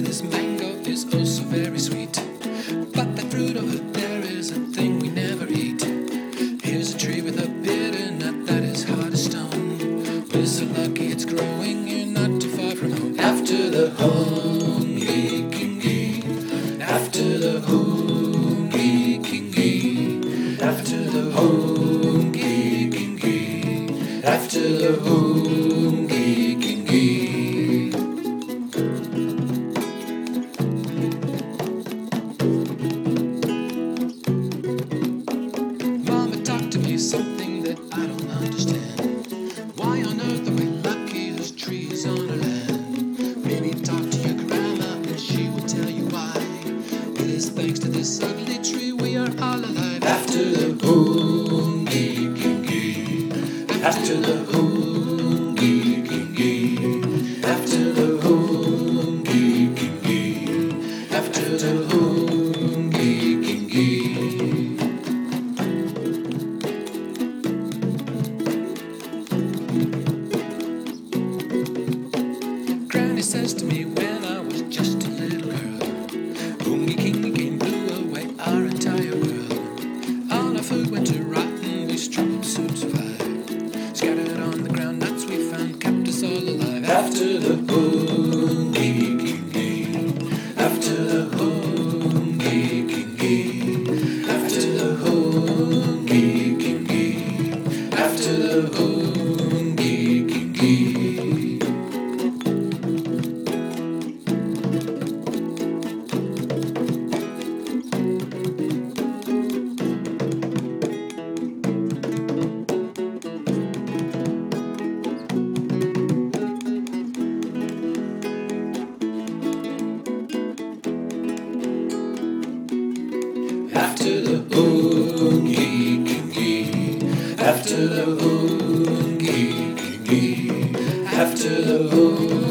This mango is oh so very sweet, but that fruit over there is a thing we never eat. Here's a tree with a bitter nut that is hard as stone. We're so lucky it's growing here not too far from home. After the home, after the home, after the home, after the home, Mama talked to me something that I don't understand. Why on earth are we lucky there's trees on our land? Maybe talk to your grandma and she will tell you why. It is thanks to this ugly tree we are all alive. After the home, after the home, after the home, after the home. Granny says to me when I was just a little girl, Boongy Kingy came blew away our entire world. All our food went to rotten, we struggled to survive. Scattered on the ground, nuts we found kept us all alive. After the Boongy Kingy, after the Boongy Kingy, after the Boongy Kingy, after the Boongy Kingy. After the Boongy Kingy, after the Boongy Kingy, after the